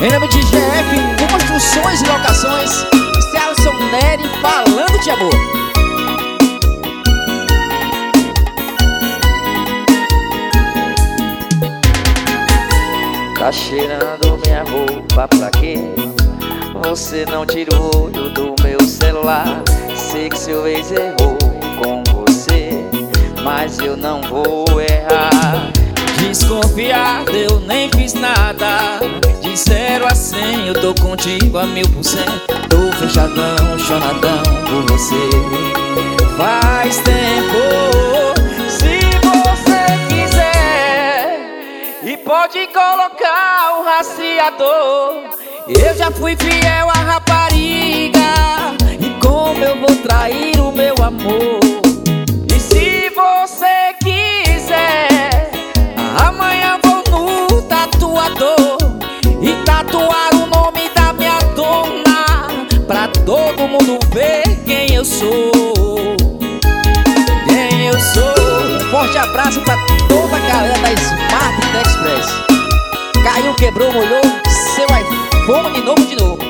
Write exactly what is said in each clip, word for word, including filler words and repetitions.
Em nome de G F Construções e Locações, Celso Neri falando de amor. Tá cheirando minha roupa pra quê? Você não tira o olho do meu celular. Sei que seu ex errou com você, mas eu não vou errar. Desconfiado, eu nem fiz nada. De zero a cem eu tô contigo a mil por cento. Tô fechadão, chonadão por você. Faz tempo, se você quiser, e pode colocar o rastreador. Eu já fui fiel à rapariga, e como eu vou trair o meu amor? E se você quiser, amanhã vou no tatuador e tatuar o nome da minha dona, pra todo mundo ver quem eu sou. Quem eu sou. Um forte abraço pra toda a galera da Smart Express. Caiu, quebrou, molhou, seu iPhone novo de novo.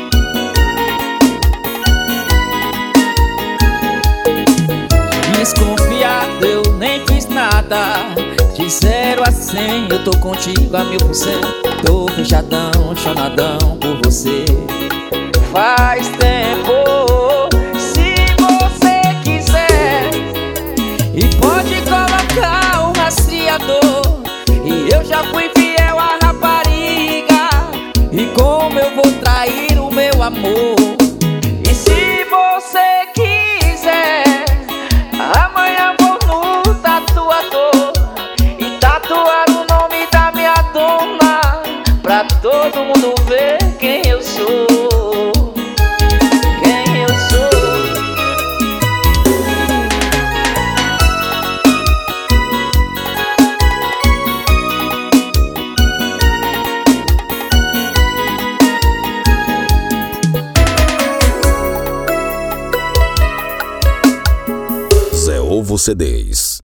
Desconfiado, eu nem fiz nada. De zero a cem eu tô contigo a mil por cento. Tô fechadão, chonadão por você. Faz tempo, se você quiser, e pode colocar o rastreador. E eu já fui fiel à rapariga, e como eu vou trair o meu amor? E se você quiser, amanhã vou no tatuador e tatuar o nome da minha dona, pra todo mundo ver quem eu sou. Quem eu sou. Zé Ovo C Ds.